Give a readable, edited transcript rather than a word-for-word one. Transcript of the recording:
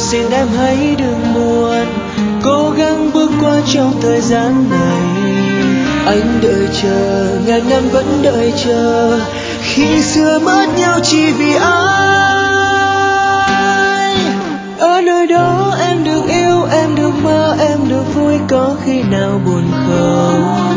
xin em hãy đừng buồn, cố gắng bước qua trong thời gian này. Anh đợi chờ, ngàn năm vẫn đợi chờ, khi xưa mất nhau chỉ vì ai. Ở nơi đó em được yêu, em được mơ, em được vui, có khi nào buồn không?